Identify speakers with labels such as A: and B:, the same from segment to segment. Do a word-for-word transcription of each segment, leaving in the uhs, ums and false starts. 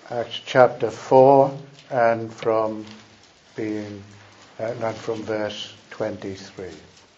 A: Acts chapter four and from being uh, and from verse twenty-three.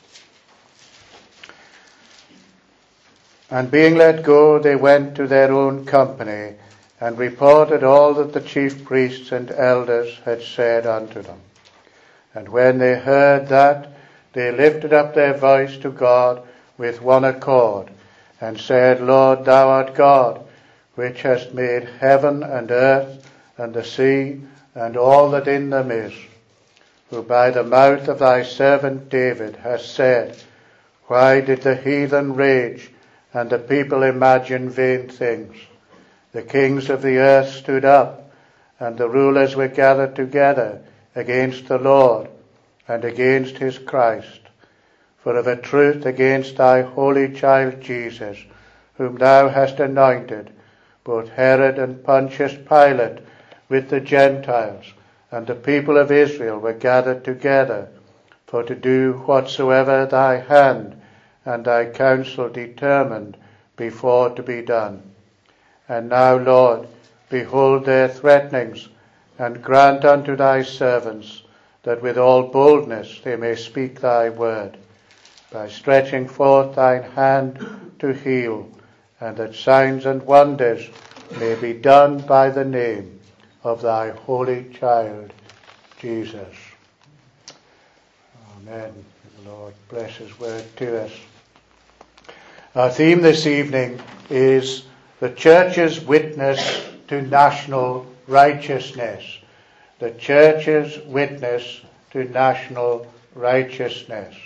A: And being let go, they went to their own company and reported all that the chief priests and elders had said unto them. And when they heard that, they lifted up their voice to God with one accord, and said, Lord, thou art God, which hast made heaven and earth and the sea and all that in them is, who by the mouth of thy servant David hast said, Why did the heathen rage, and the people imagine vain things? The kings of the earth stood up, and the rulers were gathered together against the Lord and against his Christ. For of a truth against thy holy child Jesus, whom thou hast anointed, both Herod and Pontius Pilate with the Gentiles and the people of Israel were gathered together for to do whatsoever thy hand and thy counsel determined before to be done. And now, Lord, behold their threatenings, and grant unto thy servants that with all boldness they may speak thy word, by stretching forth thine hand to heal, and that signs and wonders may be done by the name of thy holy child, Jesus. Amen. The Lord bless his word to us. Our theme this evening is the Church's witness to national righteousness. The Church's witness to national righteousness.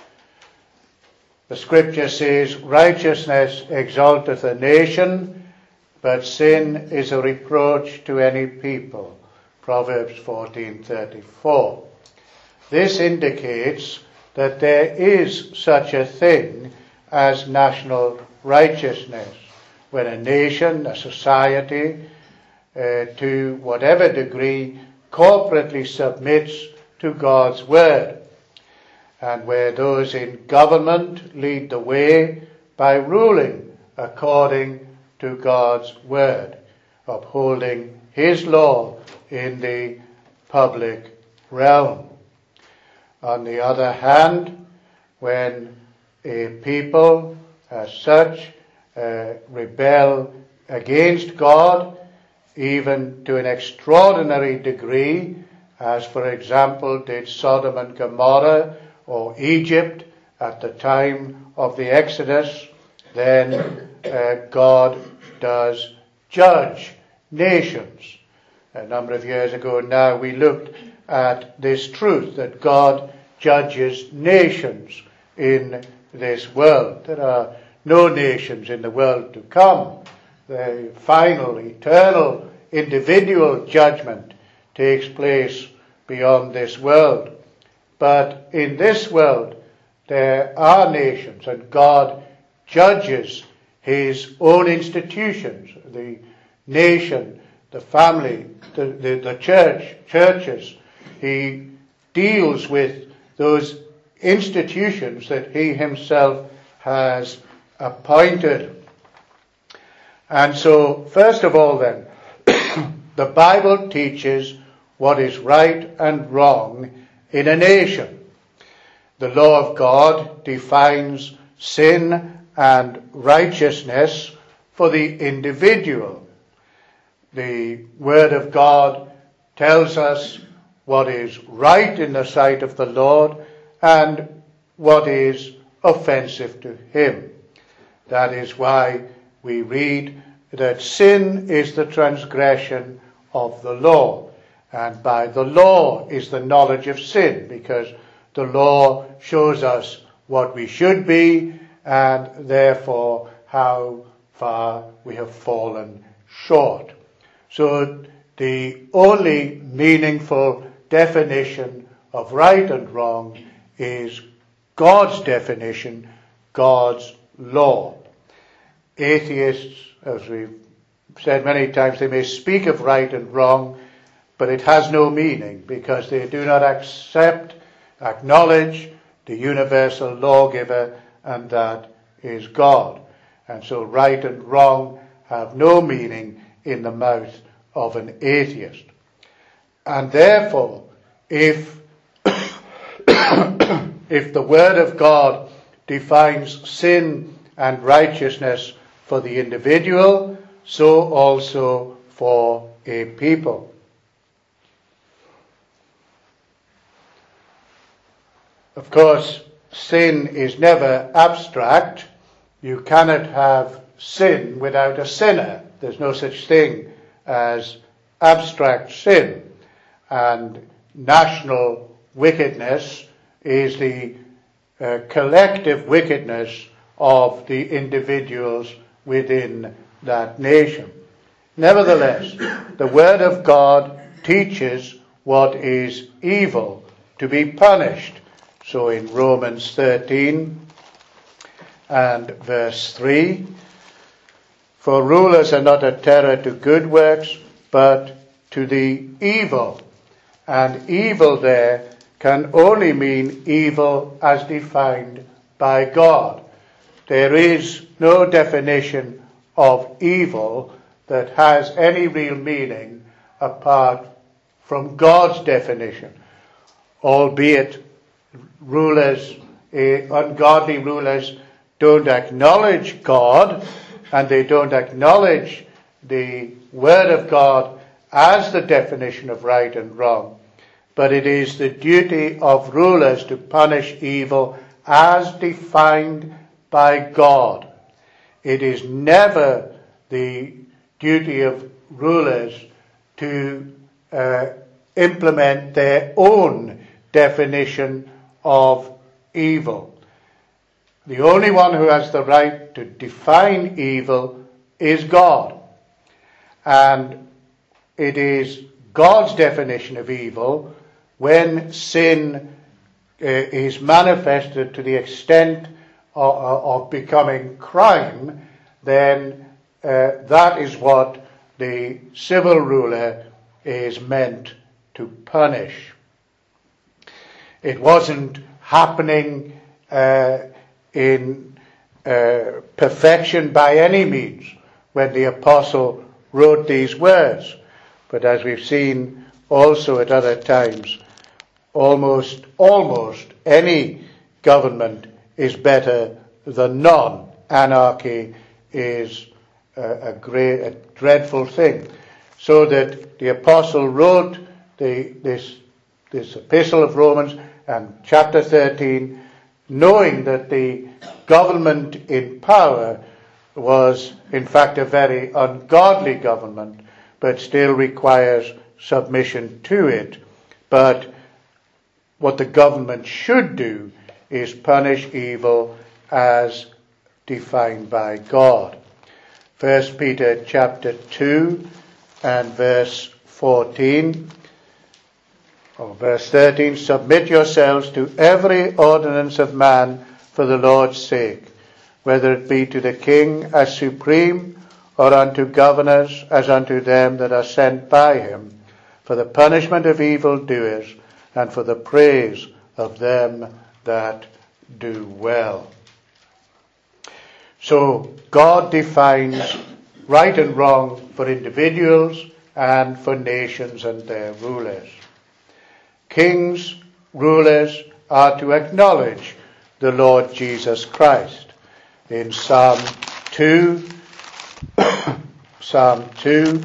A: The scripture says, righteousness exalteth a nation, but sin is a reproach to any people. Proverbs fourteen thirty-four. This indicates that there is such a thing as national righteousness, when a nation, a society, uh, to whatever degree, corporately submits to God's word, and where those in government lead the way by ruling according to God's word, upholding his law in the public realm. On the other hand, when a people as such uh, rebel against God, even to an extraordinary degree, as for example did Sodom and Gomorrah or Egypt at the time of the Exodus, then uh, God does judge nations. A number of years ago now we looked at this truth that God judges nations in this world. There are no nations in the world to come. The final, eternal, individual judgment takes place beyond this world. But in this world, there are nations, and God judges his own institutions, the nation, the family, the, the, the church, churches. He deals with those institutions that he himself has appointed. And so, first of all then, the Bible teaches what is right and wrong in a nation. The law of God defines sin and righteousness for the individual. The Word of God tells us what is right in the sight of the Lord and what is offensive to him. That is why we read that sin is the transgression of the law, and by the law is the knowledge of sin, because the law shows us what we should be and therefore how far we have fallen short. So the only meaningful definition of right and wrong is God's definition, God's law. Atheists, as we've said many times, they may speak of right and wrong, but it has no meaning because they do not accept, acknowledge the universal lawgiver, and that is God. And so right and wrong have no meaning in the mouth of an atheist. And therefore, if, if the Word of God defines sin and righteousness for the individual, so also for a people. Of course, sin is never abstract. You cannot have sin without a sinner. There's no such thing as abstract sin. And national wickedness is the uh, collective wickedness of the individuals within that nation. Nevertheless, the Word of God teaches what is evil to be punished. So in Romans thirteen and verse three, for rulers are not a terror to good works, but to the evil. And evil there can only mean evil as defined by God. There is no definition of evil that has any real meaning apart from God's definition, albeit rulers, uh, ungodly rulers, don't acknowledge God, and they don't acknowledge the Word of God as the definition of right and wrong. But it is the duty of rulers to punish evil as defined by God. It is never the duty of rulers to uh, implement their own definition of evil. The only one who has the right to define evil is God. And it is God's definition of evil when sin uh, is manifested to the extent of, of becoming crime, then uh, that is what the civil ruler is meant to punish. It wasn't happening uh, in uh, perfection by any means when the apostle wrote these words. But as we've seen also at other times, almost, almost any government is better than none. Anarchy is a, a great, a dreadful thing. So that the apostle wrote the, this, this epistle of Romans and chapter thirteen, knowing that the government in power was in fact a very ungodly government, but still requires submission to it. But what the government should do is punish evil as defined by God. First Peter chapter two and verse fourteen, or verse thirteen, submit yourselves to every ordinance of man for the Lord's sake, whether it be to the king as supreme, or unto governors as unto them that are sent by him, for the punishment of evildoers, and for the praise of them that do well. So God defines right and wrong for individuals and for nations and their rulers. Kings, rulers are to acknowledge the Lord Jesus Christ. In Psalm two, Psalm two,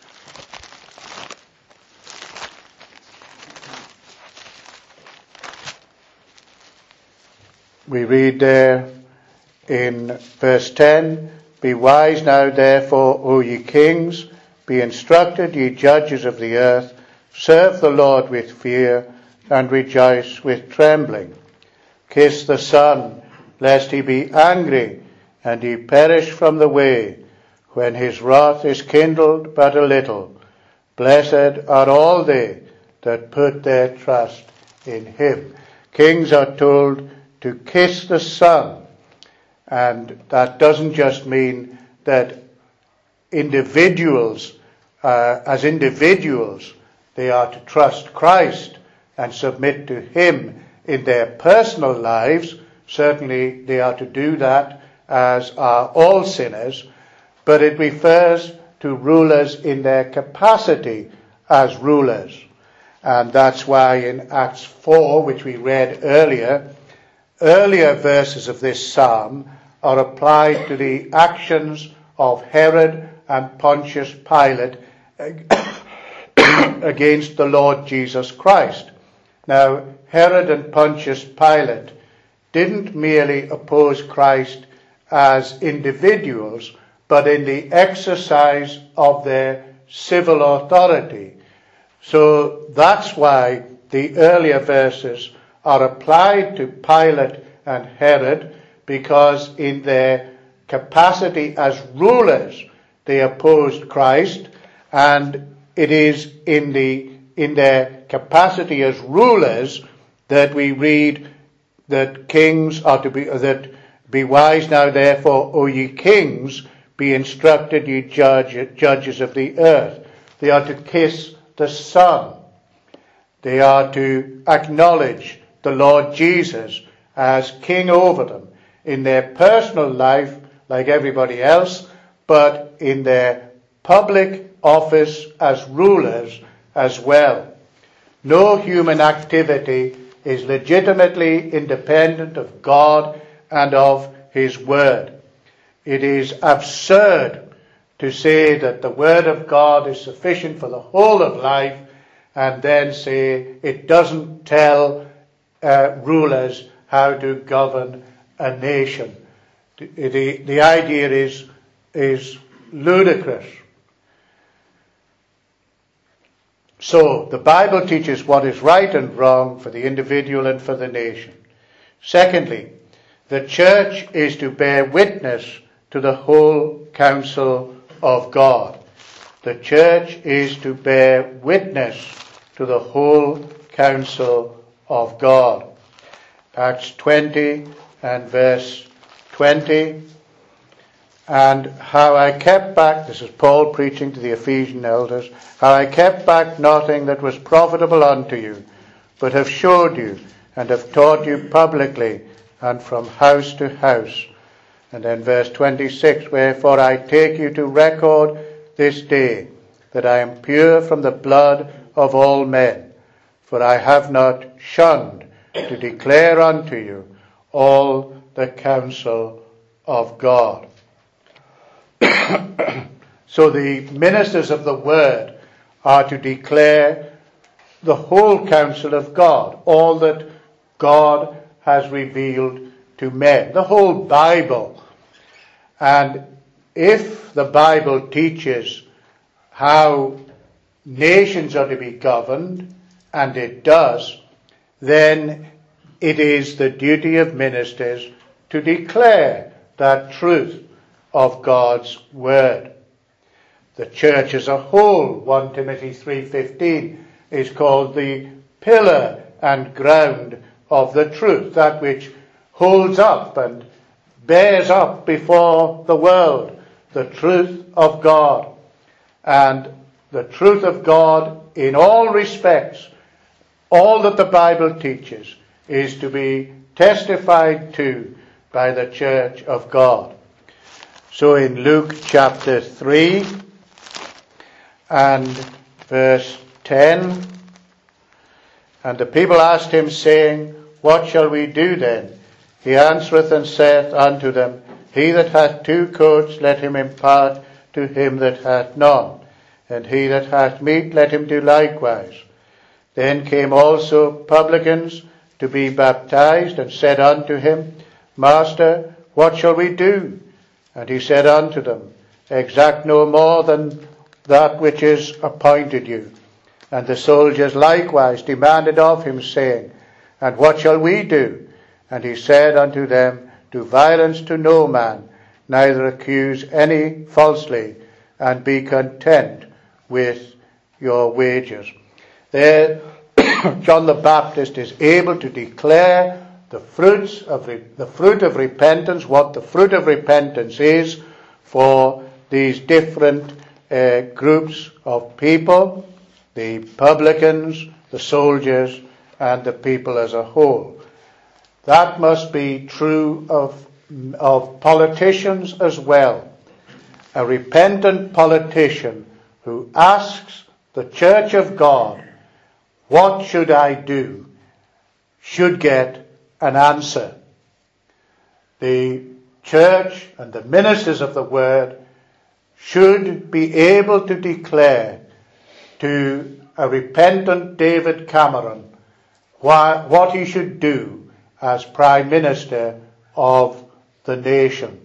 A: we read there in verse ten, be wise now therefore, O ye kings, be instructed, ye judges of the earth, serve the Lord with fear, and rejoice with trembling. Kiss the Son, lest he be angry, and he perish from the way, when his wrath is kindled but a little. Blessed are all they that put their trust in him. Kings are told to kiss the Son, and that doesn't just mean that individuals, uh, as individuals, they are to trust Christ and submit to him in their personal lives. Certainly they are to do that, as are all sinners. But it refers to rulers in their capacity as rulers. And that's why in Acts four, which we read earlier, earlier verses of this psalm are applied to the actions of Herod and Pontius Pilate against the Lord Jesus Christ. Now, Herod and Pontius Pilate didn't merely oppose Christ as individuals, but in the exercise of their civil authority. So that's why the earlier verses are applied to Pilate and Herod, because in their capacity as rulers they opposed Christ, and it is in the in their capacity as rulers that we read that kings are to be that be wise now therefore, O ye kings, be instructed, ye judge, judges of the earth. They are to kiss the Son. They are to acknowledge the Lord Jesus as King over them in their personal life, like everybody else, but in their public office as rulers as well. No human activity is legitimately independent of God and of His Word. It is absurd to say that the Word of God is sufficient for the whole of life and then say it doesn't tell uh, rulers how to govern a nation. The, the, the idea is, is ludicrous. So, the Bible teaches what is right and wrong for the individual and for the nation. Secondly, the church is to bear witness to the whole counsel of God. The church is to bear witness to the whole counsel of God. Acts twenty and verse twenty. And how I kept back, this is Paul preaching to the Ephesian elders, how I kept back nothing that was profitable unto you, but have showed you and have taught you publicly and from house to house. And then verse twenty-six, wherefore I take you to record this day that I am pure from the blood of all men, for I have not shunned to declare unto you all the counsel of God. So the ministers of the word are to declare the whole counsel of God, all that God has revealed to men, the whole Bible. And if the Bible teaches how nations are to be governed, and it does, then it is the duty of ministers to declare that truth of God's word. The church as a whole, First Timothy three fifteen, is called the pillar and ground of the truth, that which holds up and bears up before the world the truth of God. And the truth of God in all respects, all that the Bible teaches, is to be testified to by the church of God. So in Luke chapter three and verse ten, and the people asked him, saying, what shall we do then? He answereth and saith unto them, he that hath two coats, let him impart to him that hath none, and he that hath meat, let him do likewise. Then came also publicans to be baptized, and said unto him, Master, what shall we do? And he said unto them, exact no more than that which is appointed you. And the soldiers likewise demanded of him, saying, and what shall we do? And he said unto them, do violence to no man, neither accuse any falsely, and be content with your wages. There, John the Baptist is able to declare the fruits of re- the fruit of repentance, what the fruit of repentance is for these different uh, groups of people, the publicans, the soldiers, and the people as a whole. That must be true of, of politicians as well. a repentant politician who asks the Church of God, what should I do, should get an answer. The Church and the ministers of the Word should be able to declare to a repentant David Cameron why, what he should do as Prime Minister of the nation.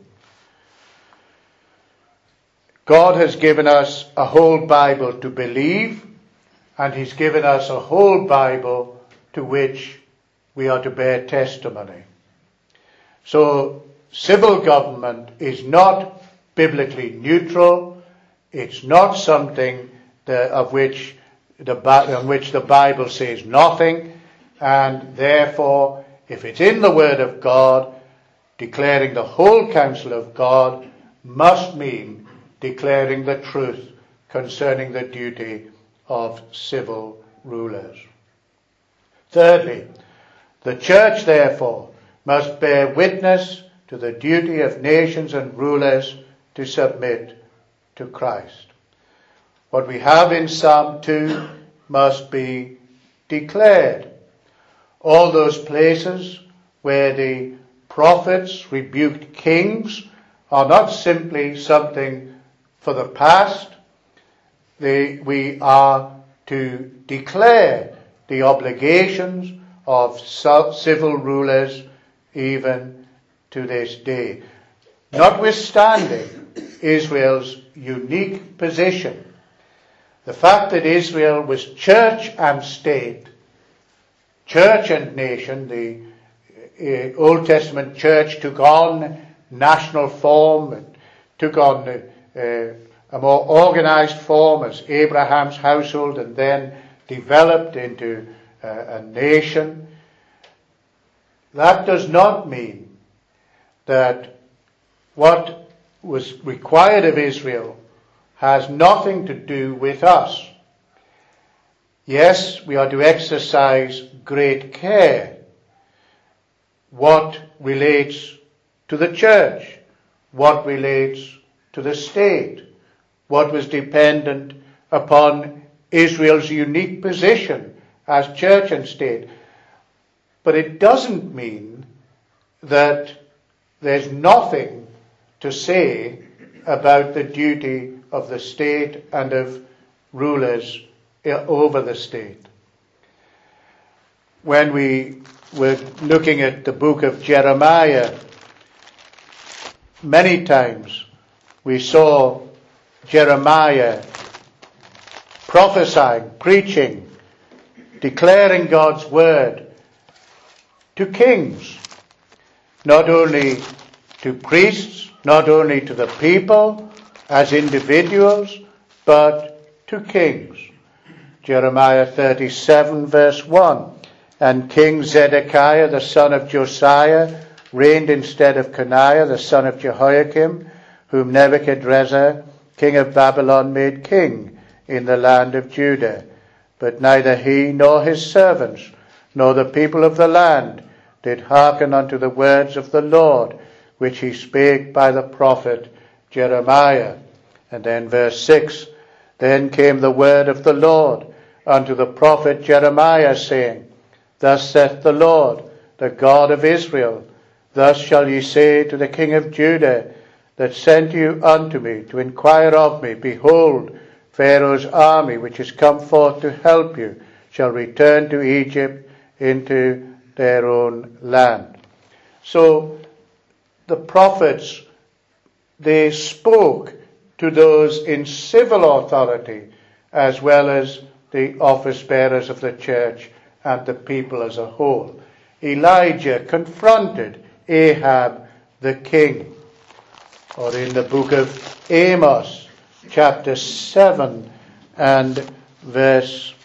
A: God has given us a whole Bible to believe, and He's given us a whole Bible to which we are to bear testimony. So, civil government is not biblically neutral. It's not something that, of which the, on which the Bible says nothing, and therefore, if it's in the Word of God, declaring the whole counsel of God must mean declaring the truth concerning the duty of civil rulers. Thirdly, the church, therefore, must bear witness to the duty of nations and rulers to submit to Christ. What we have in Psalm two must be declared. All those places where the prophets rebuked kings are not simply something for the past. They, we are to declare the obligations of civil rulers even to this day. Notwithstanding Israel's unique position, the fact that Israel was church and state, church and nation, the uh, Old Testament church took on national form, and took on uh, uh, a more organized form as Abraham's household, and then developed into uh, a nation. That does not mean that what was required of Israel has nothing to do with us. Yes, we are to exercise great care what relates to the church, what relates to the state, what was dependent upon Israel's unique position as church and state. But it doesn't mean that there's nothing to say about the duty of the state and of rulers over the state. When we were looking at the book of Jeremiah, many times we saw Jeremiah prophesying, preaching, declaring God's word to kings, not only to priests, not only to the people as individuals, but to kings. Jeremiah thirty-seven verse one, and King Zedekiah the son of Josiah reigned instead of Coniah the son of Jehoiakim, whom Nebuchadrezzar king of Babylon made king in the land of Judah. But neither he nor his servants nor the people of the land did hearken unto the words of the Lord, which he spake by the prophet Jeremiah. And then verse six, then came the word of the Lord unto the prophet Jeremiah, saying, Thus saith the Lord, the God of Israel, Thus shall ye say to the king of Judah, that sent you unto me to inquire of me, Behold, Pharaoh's army, which is come forth to help you, shall return to Egypt into their own land. So the prophets, they spoke to those in civil authority as well as the office bearers of the church and the people as a whole. Elijah confronted Ahab the king. Or in the book of Amos, chapter seven and verse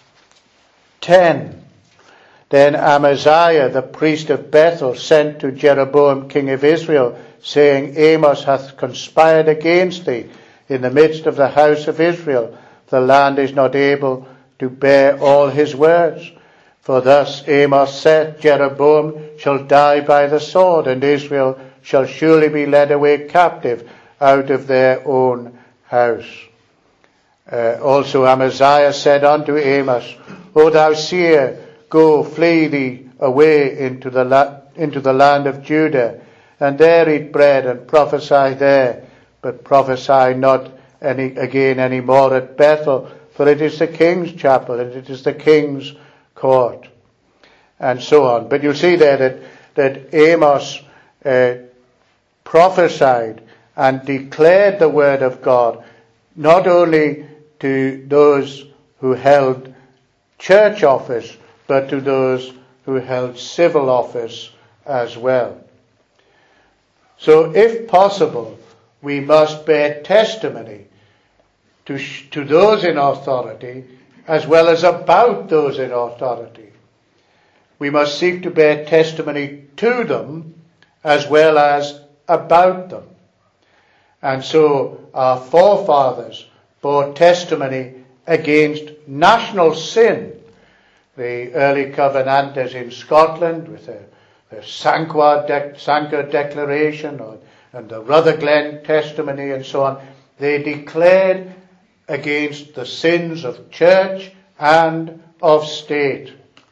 A: ten. Then Amaziah, the priest of Bethel, sent to Jeroboam, king of Israel, saying, Amos hath conspired against thee in the midst of the house of Israel. The land is not able to bear all his words. For thus Amos said, Jeroboam shall die by the sword, and Israel shall surely be led away captive out of their own house. Uh, also Amaziah said unto Amos, O thou seer, go, flee thee away into the, la- into the land of Judah, and there eat bread and prophesy there, but prophesy not any again any more at Bethel, for it is the king's chapel, and it is the king's court. And so on. But you'll see there that, that Amos uh, prophesied and declared the word of God, not only to those who held church office, but to those who held civil office as well. So if possible, we must bear testimony to, to those in authority as well as about those in authority. We must seek to bear testimony to them as well as about them. And so our forefathers bore testimony against national sin. The early Covenanters in Scotland with their, their Sanquhar de- Sanquhar Declaration or, and the Rutherglen testimony and so on, they declared against the sins of church and of state.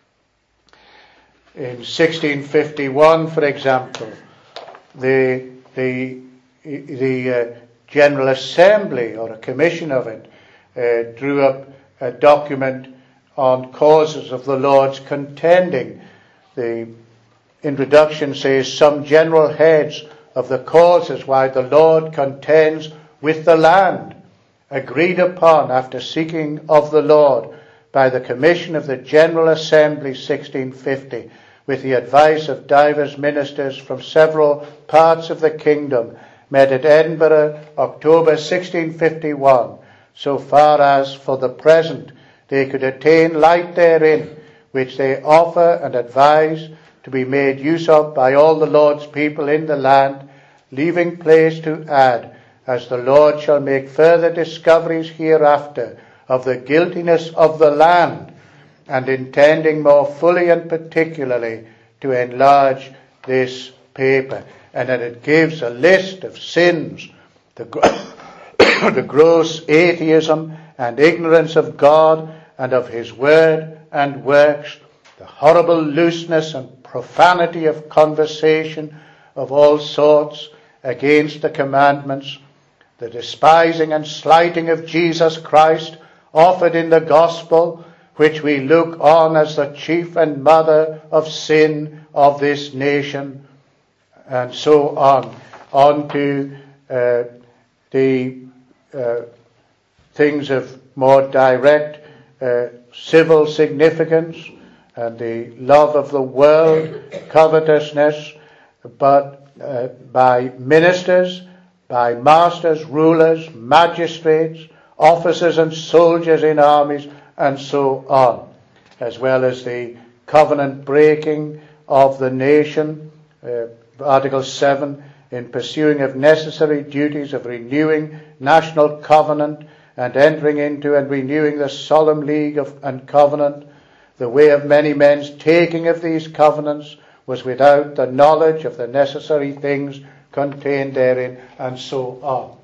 A: In sixteen fifty-one, for example, the, the, the uh, General Assembly, or a commission of it, uh, drew up a document on causes of the Lord's contending. The introduction says, some general heads of the causes why the Lord contends with the land, agreed upon after seeking of the Lord by the commission of the General Assembly sixteen fifty, with the advice of divers ministers from several parts of the kingdom, met at Edinburgh, October sixteen fifty-one, so far as for the present they could attain light therein, which they offer and advise to be made use of by all the Lord's people in the land, leaving place to add, as the Lord shall make further discoveries hereafter of the guiltiness of the land, and intending more fully and particularly to enlarge this paper. And then it gives a list of sins, the, the gross atheism and ignorance of God and of his word and works, the horrible looseness and profanity of conversation of all sorts against the commandments, the despising and slighting of Jesus Christ offered in the gospel, which we look on as the chief and mother of sin of this nation, and so on, on to uh, the uh, things of more direct uh, civil significance and the love of the world, covetousness, but uh, by ministers, by masters, rulers, magistrates, officers and soldiers in armies, and so on, as well as the covenant breaking of the nation, uh, Article seven, in pursuing of necessary duties of renewing national covenant and entering into and renewing the solemn league of, and covenant. The way of many men's taking of these covenants was without the knowledge of the necessary things contained therein, and so on.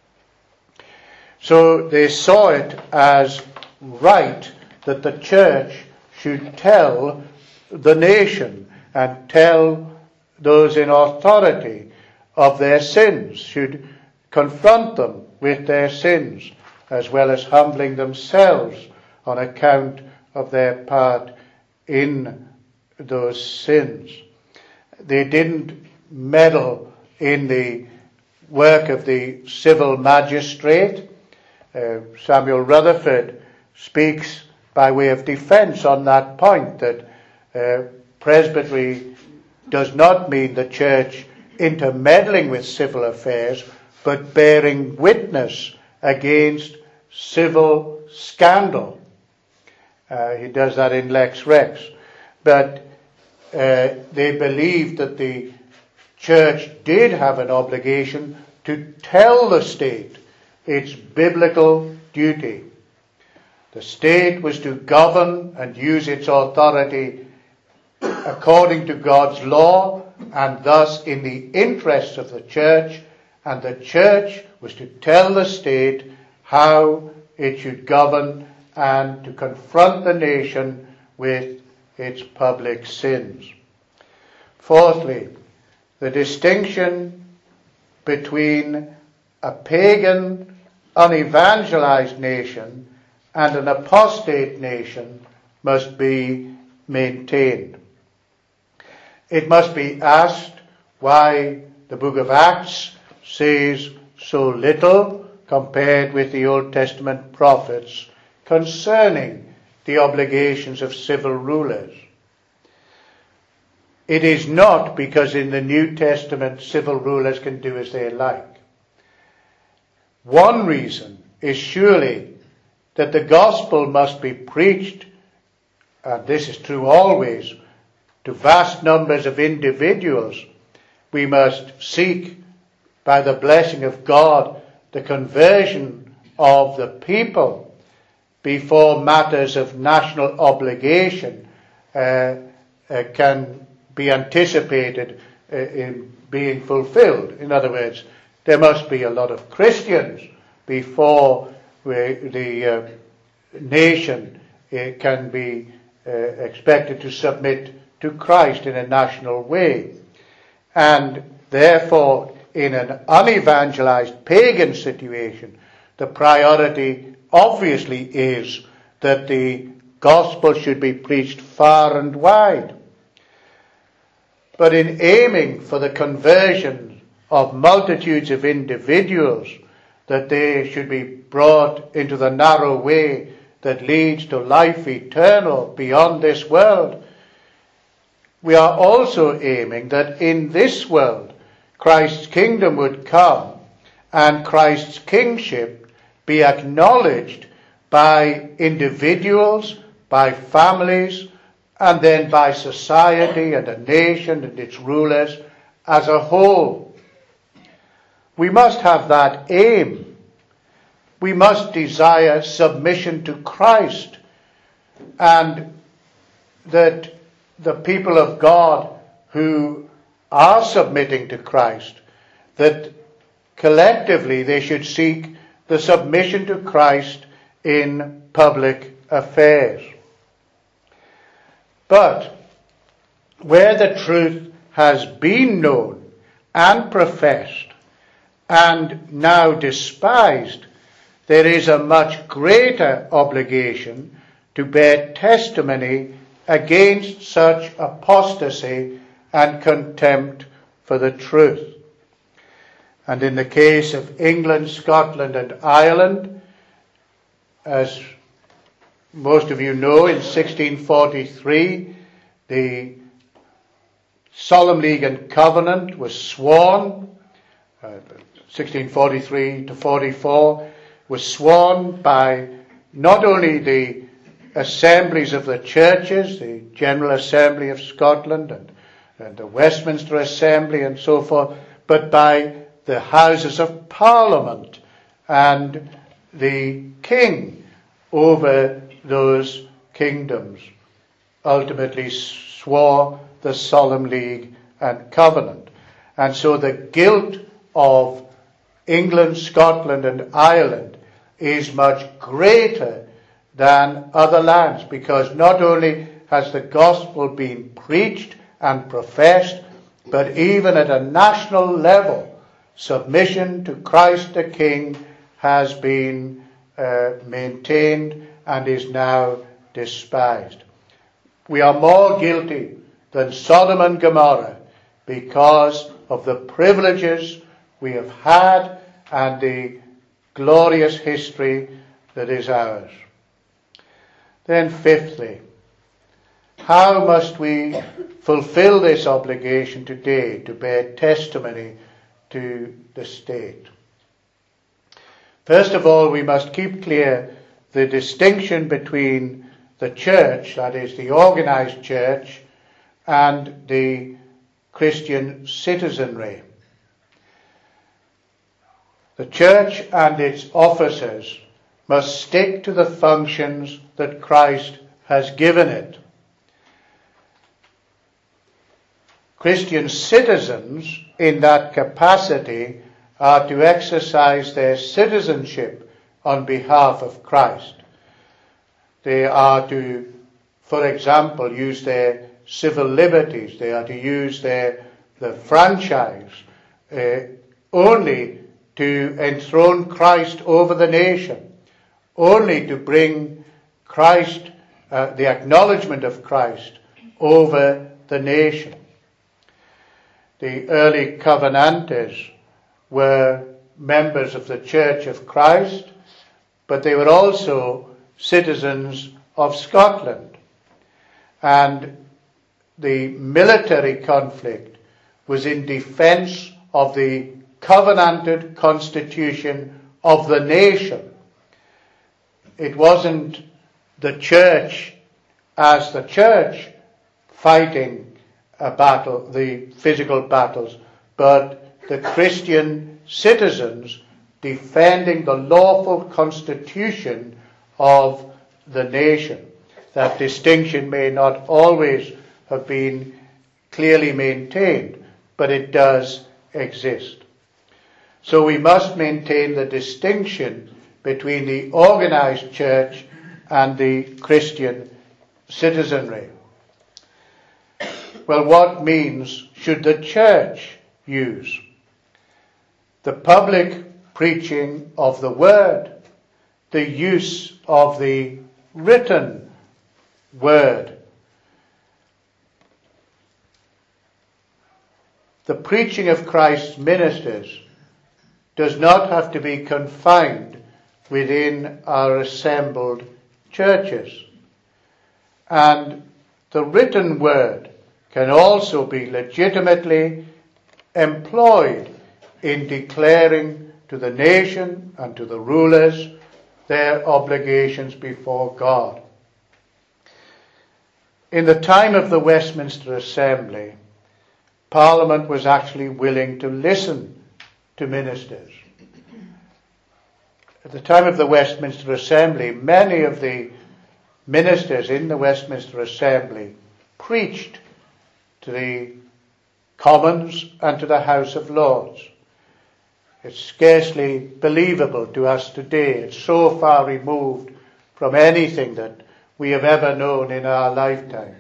A: So they saw it as right that the church should tell the nation and tell those in authority of their sins, should confront them with their sins, as well as humbling themselves on account of their part in those sins. They didn't meddle in the work of the civil magistrate. Uh, Samuel Rutherford speaks by way of defense on that point, that uh, presbytery does not mean the church intermeddling with civil affairs, but bearing witness against civil scandal. Uh, he does that in Lex Rex. But uh, they believed that the church did have an obligation to tell the state its biblical duty. The state was to govern and use its authority according to God's law, and thus in the interests of the church and the church was to tell the state how it should govern and to confront the nation with its public sins. Fourthly, the distinction between a pagan, unevangelized nation and an apostate nation must be maintained. It must be asked why the book of Acts says so little compared with the Old Testament prophets concerning the obligations of civil rulers. It is not because in the New Testament civil rulers can do as they like. One reason is surely that the gospel must be preached, and this is true always, to vast numbers of individuals. We must seek, by the blessing of God, the conversion of the people before matters of national obligation uh, uh, can be anticipated uh, in being fulfilled. In other words, there must be a lot of Christians before we, the uh, nation uh, can be uh, expected to submit to Christ in a national way. And therefore, in an unevangelized pagan situation, the priority obviously is that the gospel should be preached far and wide. But in aiming for the conversion of multitudes of individuals, that they should be brought into the narrow way that leads to life eternal beyond this world, we are also aiming that in this world Christ's kingdom would come and Christ's kingship be acknowledged by individuals, by families, and then by society and a nation and its rulers as a whole. We must have that aim. We must desire submission to Christ, and that the people of God who are submitting to Christ, that collectively they should seek the submission to Christ in public affairs. But where the truth has been known and professed and now despised, there is a much greater obligation to bear testimony against such apostasy and contempt for the truth. And in the case of England, Scotland, and Ireland, as most of you know, in sixteen forty-three, the Solemn League and Covenant was sworn, uh, sixteen forty-three to forty-four, was sworn by not only the assemblies of the churches, the General Assembly of Scotland and, and the Westminster Assembly and so forth, but by the Houses of Parliament and the King over those kingdoms, ultimately swore the Solemn League and Covenant. And so the guilt of England, Scotland, and Ireland is much greater than other lands, because not only has the gospel been preached and professed, but even at a national level, submission to Christ the King has been uh, maintained and is now despised. We are more guilty than Sodom and Gomorrah because of the privileges we have had and the glorious history that is ours. Then fifthly, how must we fulfill this obligation today to bear testimony to the state? First of all, we must keep clear the distinction between the church, that is the organized church, and the Christian citizenry. The church and its officers must stick to the functions that Christ has given it. Christian citizens in that capacity are to exercise their citizenship on behalf of Christ. They are to, for example, use their civil liberties. They are to use their the franchise uh, only to enthrone Christ over the nation, only to bring Christ, uh, the acknowledgement of Christ over the nation. The early Covenanters were members of the Church of Christ, but they were also citizens of Scotland. And the military conflict was in defense of the covenanted constitution of the nation. It wasn't the church as the church fighting a battle, the physical battles, but the Christian citizens defending the lawful constitution of the nation. That distinction may not always have been clearly maintained, but it does exist. So we must maintain the distinction between the organized church and the Christian citizenry. Well, what means should the church use? The public preaching of the word, the use of the written word. The preaching of Christ's ministers does not have to be confined within our assembled churches. And the written word can also be legitimately employed in declaring to the nation and to the rulers their obligations before God. In the time of the Westminster Assembly, Parliament was actually willing to listen to ministers. At the time of the Westminster Assembly, many of the ministers in the Westminster Assembly preached to the Commons and to the House of Lords. It's scarcely believable to us today. It's so far removed from anything that we have ever known in our lifetime.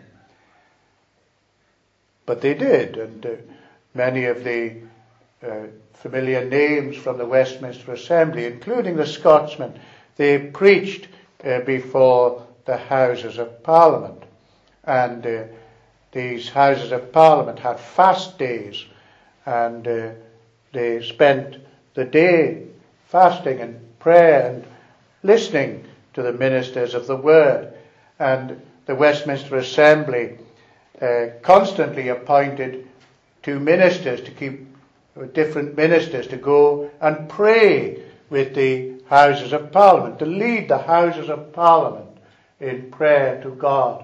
A: But they did, and uh, many of the uh, familiar names from the Westminster Assembly, including the Scotsman, they preached uh, before the Houses of Parliament. And uh, these Houses of Parliament had fast days, and uh, they spent the day fasting and prayer and listening to the ministers of the Word. And the Westminster Assembly uh, constantly appointed two ministers to keep, different ministers to go and pray with the Houses of Parliament, to lead the Houses of Parliament in prayer to God.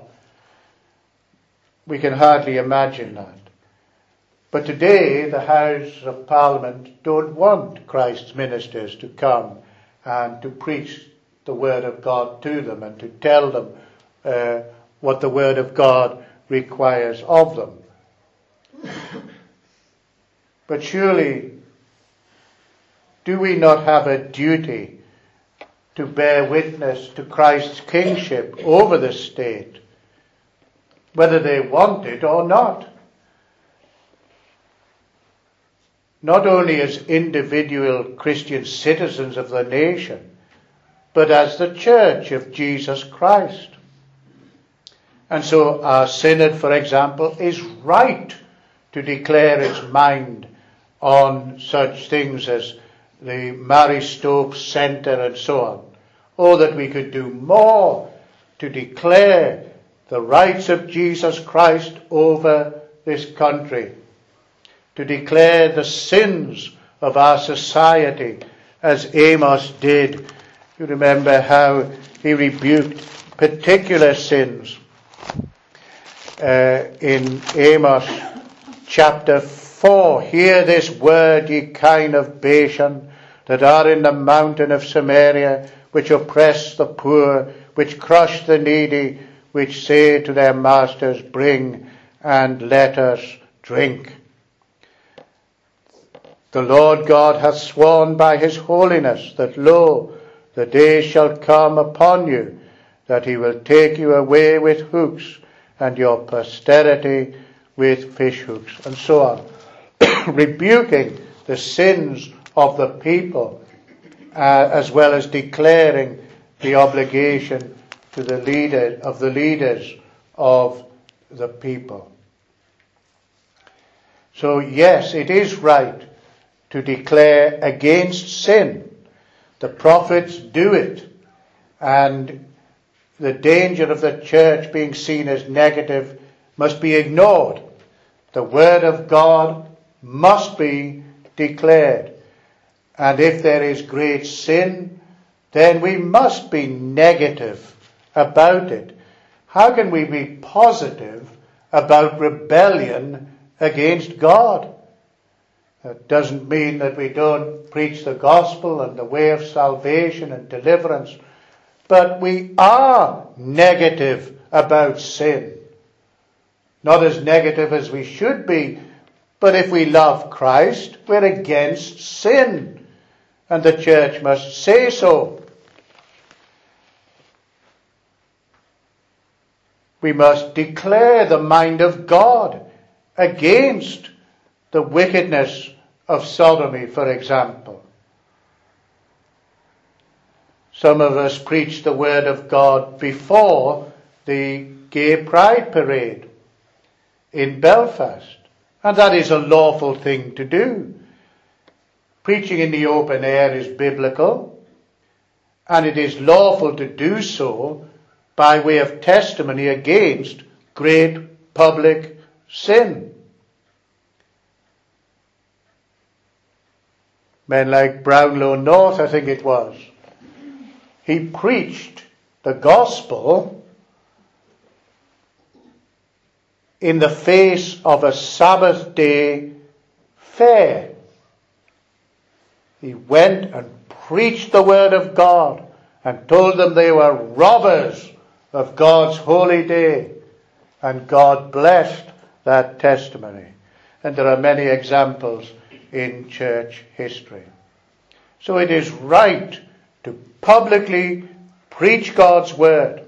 A: We can hardly imagine that. But today, the Houses of Parliament don't want Christ's ministers to come and to preach the Word of God to them and to tell them uh, what the Word of God requires of them. But surely, do we not have a duty to bear witness to Christ's kingship over the state, whether they want it or not? Not only as individual Christian citizens of the nation, but as the Church of Jesus Christ. And so our synod, for example, is right to declare its mind on such things as the Mary Stopes Centre and so on. Oh, that we could do more to declare the rights of Jesus Christ over this country, to declare the sins of our society as Amos did. You remember how he rebuked particular sins uh, in Amos chapter four. Hear this word, ye kine of Bashan, that are in the mountain of Samaria, which oppress the poor, which crush the needy, which say to their masters, bring and let us drink. The Lord God hath sworn by his holiness that, lo, the day shall come upon you, that he will take you away with hooks, and your posterity with fish hooks, and so on, rebuking the sins of the people, uh, as well as declaring the obligation to the leader of the leaders of the people. So yes, it is right to declare against sin. The prophets do it, and the danger of the church being seen as negative must be ignored. The word of God must be declared. And if there is great sin, then we must be negative about it. How can we be positive about rebellion against God? That doesn't mean that we don't preach the gospel and the way of salvation and deliverance, but we are negative about sin. Not as negative as we should be, but if we love Christ, we're against sin, and the church must say so. We must declare the mind of God against the wickedness of sodomy, for example. Some of us preached the word of God before the Gay Pride Parade in Belfast, and that is a lawful thing to do. Preaching in the open air is biblical, and it is lawful to do so by way of testimony against great public sin. Men like Brownlow North, I think it was, he preached the gospel in the face of a Sabbath day fair. He went and preached the word of God and told them they were robbers of God's holy day. And God blessed that testimony. And there are many examples in church history. So it is right to publicly preach God's word,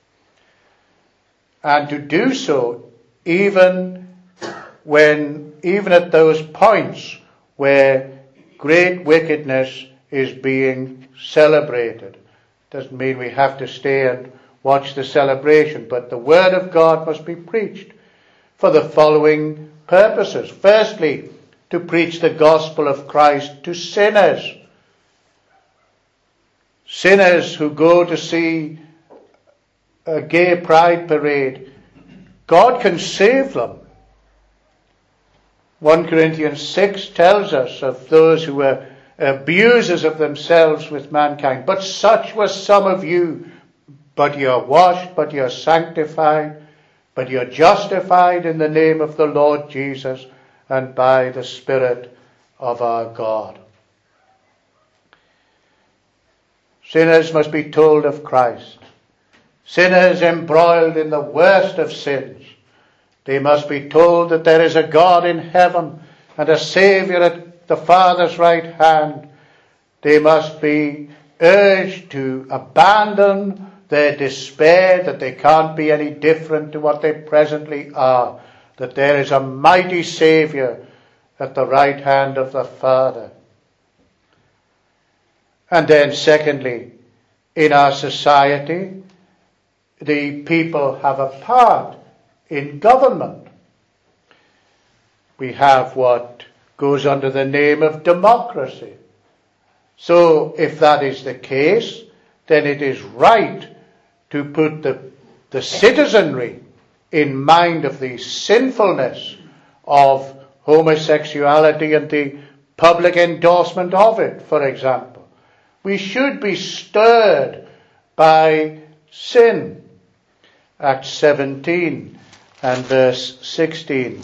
A: and to do so even when, even at those points where great wickedness is being celebrated. Doesn't mean we have to stay and watch the celebration, but the word of God must be preached for the following purposes. Firstly, to preach the gospel of Christ to sinners. Sinners who go to see a gay pride parade, God can save them. First Corinthians six tells us of those who were abusers of themselves with mankind. But such were some of you. But you are washed, but you are sanctified, but you are justified in the name of the Lord Jesus and by the Spirit of our God. Sinners must be told of Christ. Sinners embroiled in the worst of sins, they must be told that there is a God in heaven and a Saviour at the Father's right hand. They must be urged to abandon their despair that they can't be any different to what they presently are, that there is a mighty Saviour at the right hand of the Father. And then secondly, in our society, the people have a part in government. We have what goes under the name of democracy. So if that is the case, then it is right to put the, the citizenry in mind of the sinfulness of homosexuality and the public endorsement of it, for example. We should be stirred by sin. Acts seventeen and verse sixteen.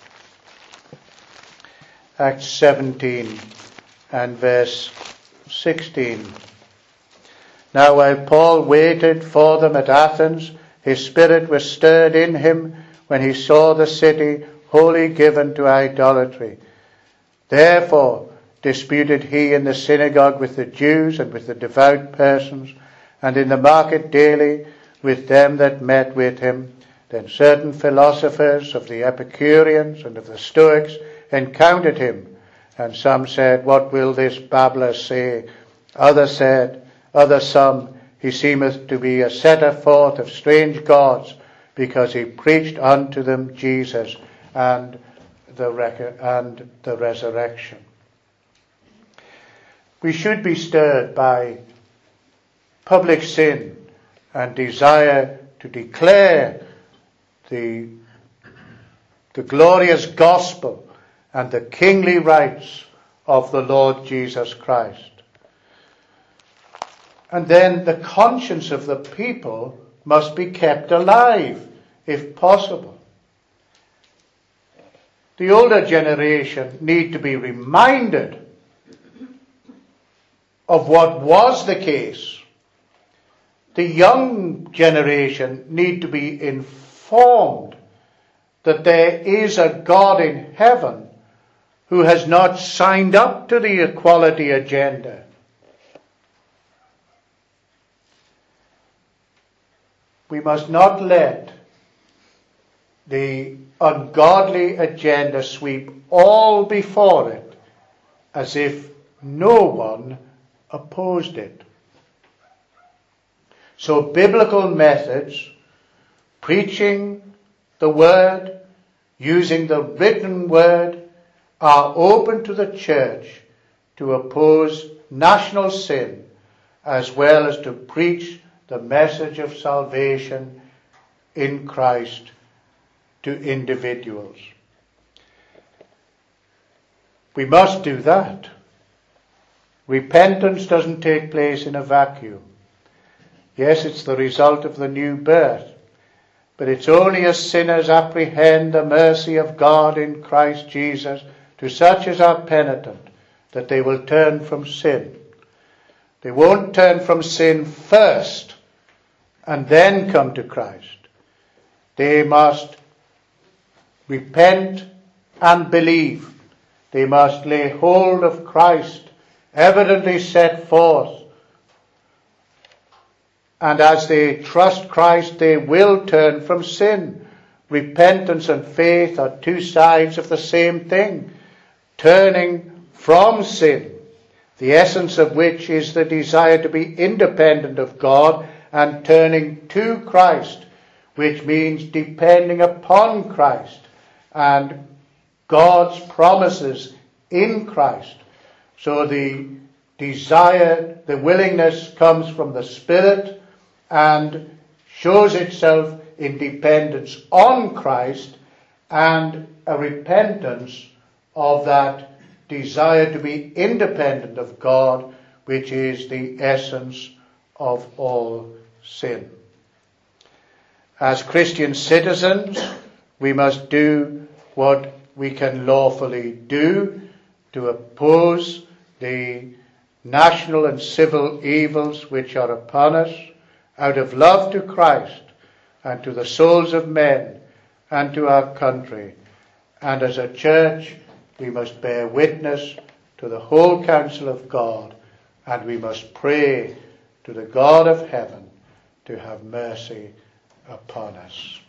A: Acts seventeen and verse sixteen. Now while Paul waited for them at Athens, his spirit was stirred in him when he saw the city wholly given to idolatry. Therefore disputed he in the synagogue with the Jews and with the devout persons, and in the market daily with them that met with him. Then certain philosophers of the Epicureans and of the Stoics encountered him, and some said, What will this babbler say? Others said, others some, He seemeth to be a setter forth of strange gods, because he preached unto them Jesus and the rec- and the resurrection. We should be stirred by public sin and desire to declare the, the glorious gospel and the kingly rights of the Lord Jesus Christ. And then the conscience of the people must be kept alive, if possible. The older generation need to be reminded of what was the case. The young generation need to be informed that there is a God in heaven who has not signed up to the equality agenda. We must not let the ungodly agenda sweep all before it as if no one opposed it. So biblical methods, preaching the word, using the written word, are open to the church to oppose national sin as well as to preach the message of salvation in Christ to individuals. We must do that. Repentance doesn't take place in a vacuum. Yes, it's the result of the new birth, but it's only as sinners apprehend the mercy of God in Christ Jesus to such as are penitent that they will turn from sin. They won't turn from sin first and then come to Christ. They must repent and believe. They must lay hold of Christ, evidently set forth. And as they trust Christ, they will turn from sin. Repentance and faith are two sides of the same thing. Turning from sin, the essence of which is the desire to be independent of God, and turning to Christ, which means depending upon Christ and God's promises in Christ. So the desire, the willingness comes from the Spirit and shows itself in dependence on Christ and a repentance of that desire to be independent of God, which is the essence of all sin. As Christian citizens, we must do what we can lawfully do to oppose the national and civil evils which are upon us, out of love to Christ and to the souls of men and to our country. And as a church, we must bear witness to the whole counsel of God, and we must pray to the God of heaven to have mercy upon us.